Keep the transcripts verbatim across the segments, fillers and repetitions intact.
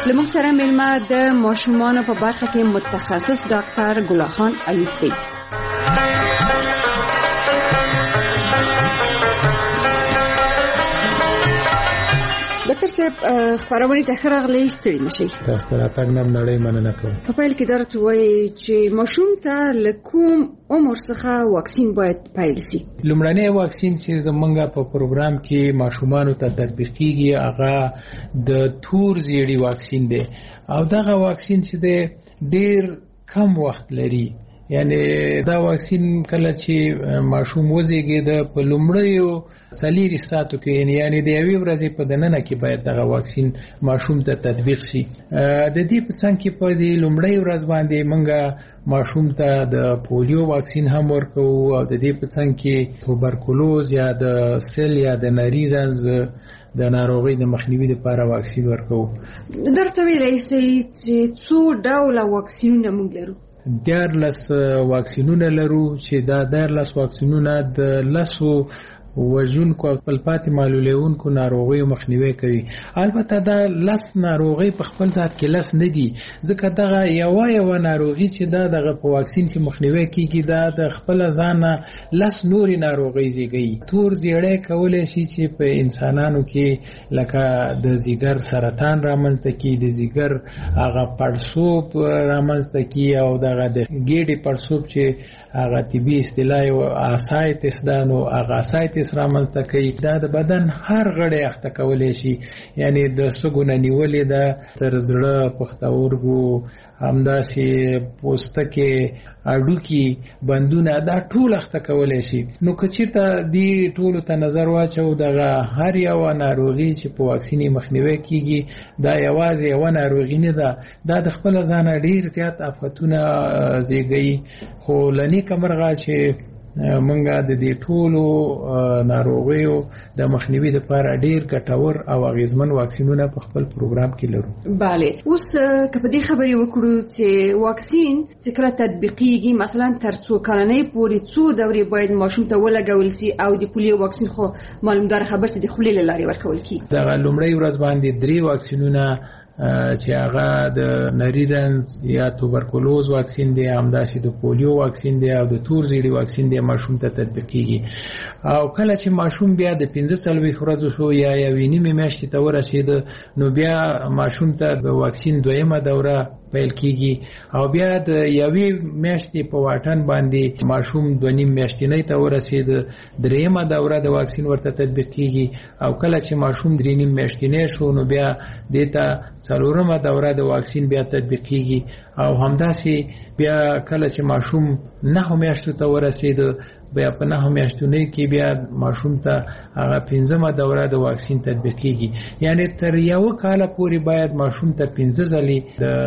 لمونږ سره مېلمه د ماشومانو په برخه کې متخصص ډاکټر ګل خان ایوب دی. ډاکټر صاحب خبرونه ته خراغلی ستړي نشي. تاسو ته راتګ نم نړۍ مننه کوم. په پیل کې درته وایي چې ماشوم ته لکوم عمر څخه واکسین باید پیل شي. لومړنی واکسین چې زمونږ په پروګرام کې ماشومانو ته تطبیق کیږي هغه د تور زیړی واکسین دی او دغه واکسین چې دی ډیر کم وخت لري. یعنی دا واکسین کله چې ماشوم وزیږي د په لومړیو څلورو ساعتو کې یعنی د یوې ورځې په دننه کې باید دغه واکسین ماشوم ته تطبیق شي. د دې په څنګ کې په دې لومړی ورځ باندې موږ ماشوم ته د پولیو واکسین هم ورکوو او د دې په څنګ کې توبرکلوز یا د سل یا د نری رنځ د ناروغۍ د مخنیوي لپاره واکسین ورکوو. درته ویلی سي چې څو ډوله واکسینونه موږ لرو؟ دیارلس واکسینونه لرو چې دا دیارلس واکسینونه د لسو وژونکو او خپلپاتې معلولونکو ناروغیو مخنیوي کوي. البته دا لس ناروغي په خپل ذات کې لس نه دي ځکه دغه یو یو ناروغي چې دا دغه په واکسین چې مخنیوي کیږي دا د خپل ځان لس نوري ناروغي زیږي. تور زیړی کولای شي چې په انسانانو کې لکه د ځیګر سرطان رامنځته کی، د ځیګر هغه پړسوب رامنځته کی او دغه د ګیډې پړسوب چې هغه طبي اصطلاح او اسایتس ده نو هغه اسایتس رامنځته کوي. دا د بدن هر غړی اخته کولی شي یعنی د سږو نه نیولې ده تر زړه، پښتورګو، همداسې پوستکي، اډوکي، بندونه دا ټول اخته کولی شي. نو که چېرته دې ټولو ته نظر واچو دغه هر یوه ناروغي چې په واکسین مخنیوي کیږي دا یوازې یوه ناروغي نه ده، دا د خپل ځانه ډیر زیات آفتونه زیږوي. خو له نیکه مرغه چې منګه د دې ټولو ناروغیو د مخنیوي لپاره ډیر ګټور او اغیزمن واکسینونه په خپل پروګرام کې لرو. bale اوس که په دې خبرې وکړو چې واکسین چې کله تطبیقیږي مثلا تر څو کلنۍ پورې څو دورې باید ماشوم ته ولګول شي او د پولیو واکسین خو معلومدار خبر ته د خولې له لارې ورکول کیږي. دغه لومړی ورځ باندې درې واکسینونه چې هغه د نری رنځ یا توبرکلوز واکسین دی، همداسې د پولیو واکسین دی او د تور زیړي واکسین دی ماشوم ته تطبیق کیږي. او کله چې ماشوم بیا د پنځه څلوېښت ورځو شو یا یوې نیمې میاشتې ته ورسېد نو بیا ماشوم ته د واکسین دویمه دوره پیل کیږي او بیا د یوې میاشتې په واټن باندې ماشوم دوه نیم میاشتنۍ ته ورسېد درېیمه دوره د واکسین ورته تطبیق کیږي او کله چې ماشوم درې نیم میاشتنۍ شو نو بیا دې ته څلورمه دوره د واکسین بیا تطبیق کیږي او همداسې بیا کله چې ماشوم نهو میاشتو ته ورسېد بیا په نهو میاشتنۍ کې بیا ماشوم ته هغه پنځمه دوره د واکسین تطبیق کیږي. یعنی تر یو کال پورې باید ماشوم ته پنځه ځلې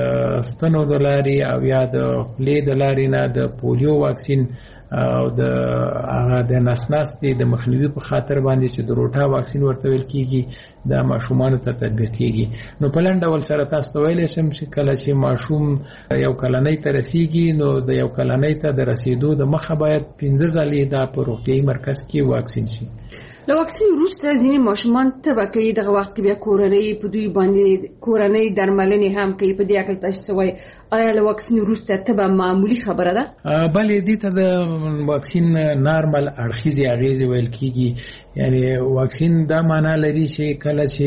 د ستنو د لارې او یا د خولې د لارې نه د پولیو واکسین او د هغه د نسناستې د مخنیوي په خاطر باندې چې د روټا واکسین ورته ویل کیږي دا ماشومانو ته تطبیق کیږي. نو په لنډ ډول سره تاسو ته ویلی شم چې کله چې ماشوم یو کلنۍ ته رسیږي نو د یو کلنۍ ته د رسیدو د مخه باید پنځه ځلې دا په روغتیایي مرکز کې واکسین شي. له واکسین وروسته ځینې ماشومان تبه کوي، دغه وخت کې بیا کورنۍ په دوی باندې کورنۍ درملنې هم کوي. په دې اړه تاسو څه وایي؟ آیا له واکسین وروسته تبه معمولی خبره ده؟ بلې دې ته د واکسین نارمل اړخیزې اغېزې ویل کیږي. یعنی واکسین دا معنا لري چې کله چې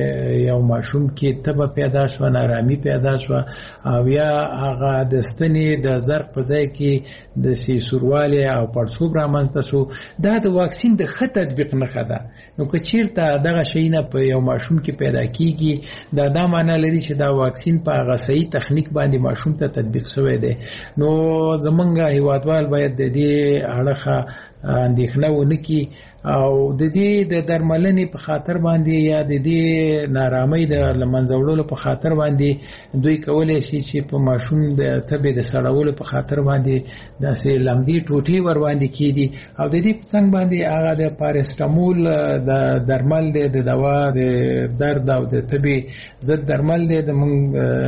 یو ماشوم کې تبه پیدا شو، نارامي پیدا شو او یا هغه د ستنې د زرق په ځای کې د سیسوروالی او پړسوب رامنځته شو، دا د واکسین د ښه تطبیق نښه ده. نو که چیرته دغه شیونه په یو ماشوم کې پیدا کیږي دا دا معنا لري چې دا واکسین په هغه صحیح تخنیک باندې ماشوم ته تطبیق شوی دی. نو زمونږ هیوادوال باید د دې اړخه اندېښنه ونه کړي او د دې د درملنې په خاطر باندې یا د دې نارامۍ د له منځه وړلو په خاطر باندې دوی کولی شي چې په ماشوم د تبې د سړولو په خاطر باندې داسې لمدې ټوټې ور باندې کېدي او د دې په څنګ باندې هغه د پارسټامول د درمل دی، د دوا د درد او د تبې ضد درمل دی. د موږ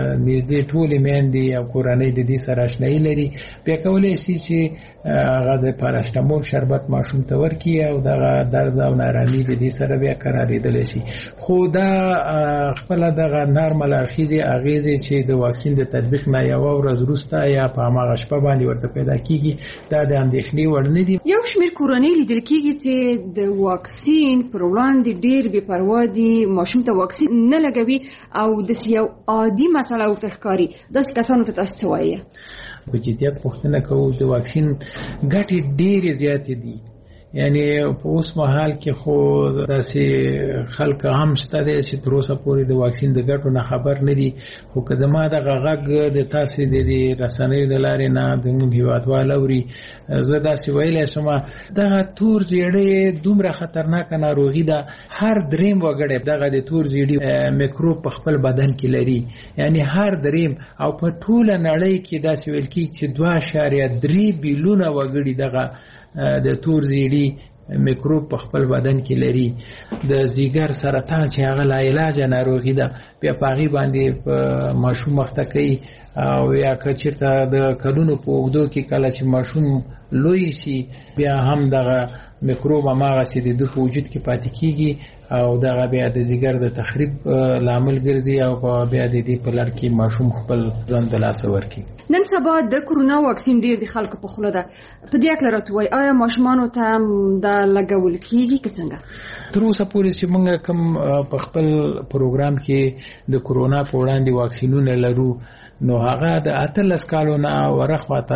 د دې ټولې میندې او کورنۍ د دې سره اشنایي لري، بیا کولی شي چې هغه د پارسټامول شربت ماشوم ته ورکي او دغه درد او نارامي د دې سره بیا قراریدلی شي. خو دا خپله دغه نارمل اخیزې اغیزې چې د واکسین د تطبیق نه یوه ورځ وروسته یا په هماغه شپه باندې ورته پیدا کیږي، دا د اندېښنې وړ نه دي. یو شمېر کورنۍ لیدل کیږي چې د واکسین پر وړاندې ډېر بې پروا دي، ماشوم ته واکسین نه لګوي او داسې یو عادي مسله ورته ښکاري. داسې کسانو ته تاسو څه وایي؟ په جدیت پوښتنه کوو، د واکسین ګټې ډېرې زیاتې دي. یعنی په اوس مهال کې خو داسې خلک هم شته دی چې تر اوسه پورې د واکسین د ګټو نه خبر نه دي. خو که د ما دغه غږ د تاسې د دې رسنیو د لارې نه زموږ هېوادوال اوري، زه داسې ویلی شم دغه تور زیړی دومره خطرناکه ناروغي ده. هر دریم وګړی دغه د تور زیړي میکروب په خپل بدن کې لري. یعنی هر دریم، او په ټوله نړۍ کې داسې ویل کېږي چې دوه اعشاریه درې بیلیونه وګړي دغه د تور زیړي میکروب په خپل بدن کې لري. د ځیګر سرطان چې هغه لا علاج ناروغي ده، بیا په هغې باندې ماشوم مخته کوي. او یا که چېرته د کلونو په اوږدو کې کله چې ماشوم لوی شي، بیا هم دغه میکروب هماغسې د ده په وجود کې پاتې کېږي او دغه بیا د ځیګر د تخریب لامل ګرځي او بیا د دې په لړ کې ماشوم خپل ژوند د لاسه ورکړي. نن سبا د کرونا واکسین ډېر د خلکو په خوله ده. په دې هکله راته وایي، آیا ماشومانو ته دا لګول کېږي که څنګه؟ تر اوسه پورې چې موږ کوم په خپل پروګرام کې د کرونا په وړاندې واکسینونه لرو، نو هغه د اتلس کالو نه ورخواته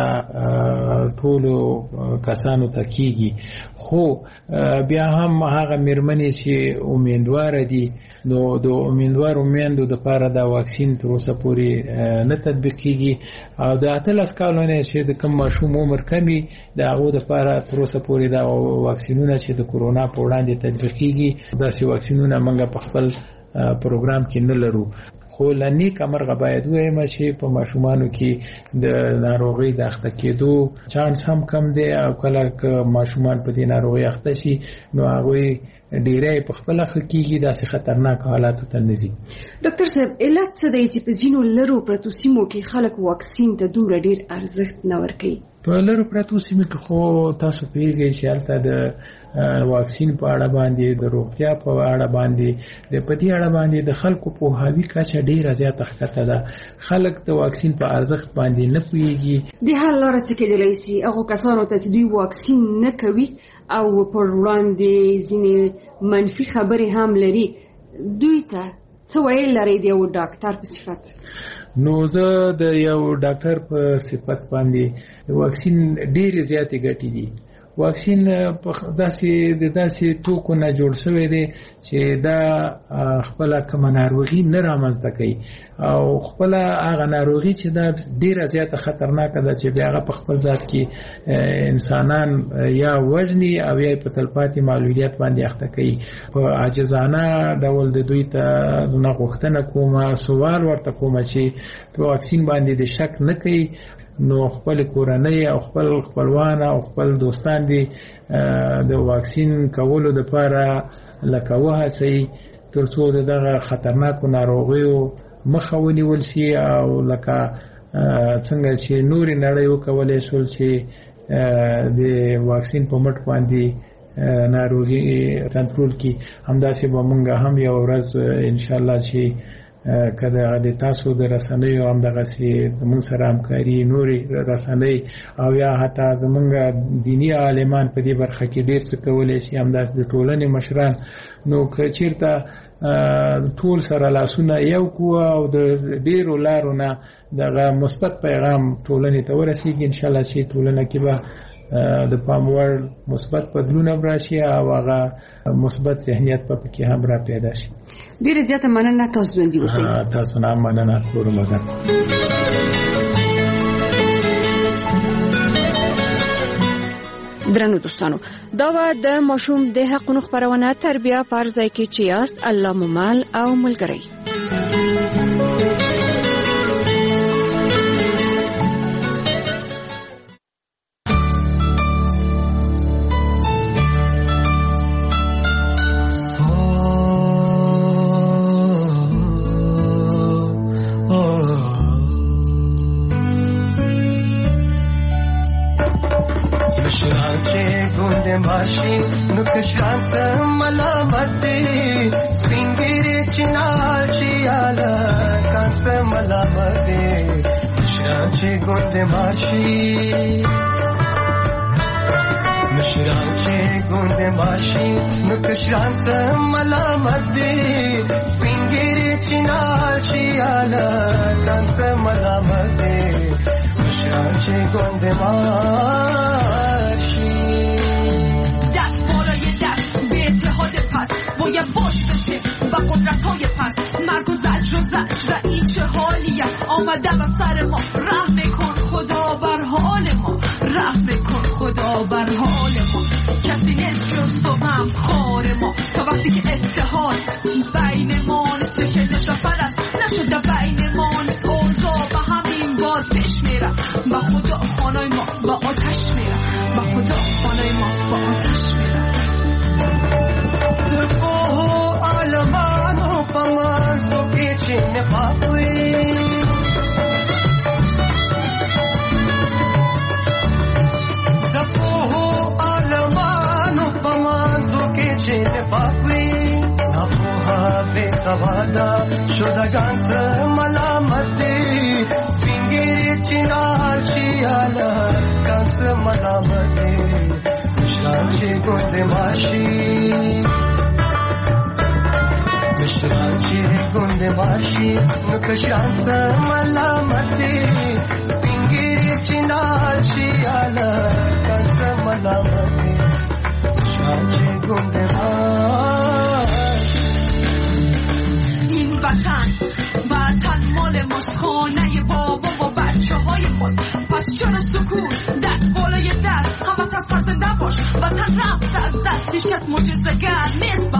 ټولو کسانو ته کېږي. خو بیا هم هغه مېرمنې چې امیندوار دي، نو د امیندوارو میندو دپاره دا واکسین تر اوسه پورې نه تطبیق کېږي. او د اتلس کالو نه چې د کوم ماشوم عمر کمي، د هغو دپاره تر اوسه پورې دا واکسینونه چې د کرونا په وړاندې تطبیق کېږي، داسې واکسینونه موږ په خپل پروګرام کې نه لرو. خو لنیک امرغه باید ووایم چې په ماشومانو کې د ناروغۍ د اخته کېدو چانس هم کم دی، او کله که ماشومان په دې ناروغۍ اخته شي نو هغوی ډیری په خپله ښه کېږي، داسې خطرناک حالاتو ته نه ځي. ډاکټر صاحب، علت څه دی چې په ځینو لرو پرتو سیمو کې خلک واکسین ته دومره ډېر ارزښت نه ورکوي؟ په لرو پرتو سیمو کې خو تاسو پوهېږئ چې هلته د واکسین په اړه باندې، د روغتیا په اړه باندې، د په دې اړه باندې د خلکو پوهاوي کچه ډېره زیاته ښکته ده. خلک د واکسین په ارزښت باندې نه پوهېږي. د حل لاره څه کېدلی سي هغو کسانو ته چې دوی واکسین نه کوي او پر وړاندې ځینې منفي خبرې هم لري، دوی ته څه ویل لرئ د یو ډاکټر په صفت؟ نو زه د یو ډاکټر په صفت باندې د واکسین ډېرې زیاتې ګټې دي. واکسین داسې د داسې توکو نه جوړ شوی دی چې دا خپله کومه ناروغي نه رامنځته کوي، او خپله هغه ناروغي چې دا ډېره زیاته خطرناکه ده چې بیا هغه په خپل ذات کې انسانان یا وژني او یا په تلپاتې معلولیت باندې اخته کوي. په عاجزانه ډول د دوی ته نه غوښتنه کومه، سوال ورته کومه چې په واکسین باندې د شک نه کوي، نو خپل کورنۍ او خپل خپلوان او خپل دوستان دي د واکسین کولو لپاره لکه وهڅوي تر څو دغه خطرناکو ناروغیو مخه ونیول شي، او لکه څنګه چې نورې نړۍ وکولی شول چې د واکسین په مټ باندې ناروغي کنټرول کړي، همداسې به موږ هم یو ورځ انشاءالله چې کله د تاسو د رسنیو هم دغسې زموږ سره همکاري، نورې رسنۍ او یا حتی زموږ دیني عالمان په دې برخه کې ډېر څه کولی شي، همداسې د ټولنې مشران. نو که چېرته ټول سره لاسونه یو کړو او د ډېرو لارو نه دغه مثبت پیغام ټولنې ته ورسېږي، انشاءالله چې ټولنه کې به د پام وړ مثبت بدلون راشي او هغه مثبت ذهنیت په پکې هم را پیدا شي. ډیره زیاته مننه، تاسو ژوندي اوسئ. تاسو نه مننه، کور مدام. درنو دوستانو، دا و د ماشوم د حقونو خبرونه تربیه پر ځای کې چې یاست الله ممال او ملګری. کشرانس ملامتی سپینگیری چنال چیالا کانس ملامتی مشرانچی گنده ماشی مشرانچی گنده ماشی نکشرانس ملامتی سپینگیری چنال چیالا کانس ملامتی مشرانچی گنده ماشی دست بالای دست به اتحاد پس باید واسطه و قدرت های پس مرگ و زجر و زجر این چه حالیه آمده و سر ما رحم کن خدا بر حال ما رحم کن خدا بر حال ما کسی نیست جز تو هم خار ما تا وقتی که اتحاد بین ما نیست که نشافر است نشده بین ما نیست اوضاع و همین بار پیش میره با خدا خانای ما با آتش میره با خدا خانای ما با آتش میره در کوه آلمان و پمازو که چه نفاقوی در کوه آلمان و پمازو که چه نفاقوی نفوها به سوادا شدگانس ملامتی سپینگیری چنال چیالا کانس ملامتی مشرانچی گنده ماشی مشرانچی گنده ماشی نکشرانس ملامتی سپینگیری چنال چیالا کانس ملامتی مشرانچی گنده ماشی این وطن وطن مال ماست خانه بابا و بچه های ماست پس چرا سکون دست بالای دست قوت از فرزنده باش وطن رفت از دست هیچ کس معجزه‌گر نیست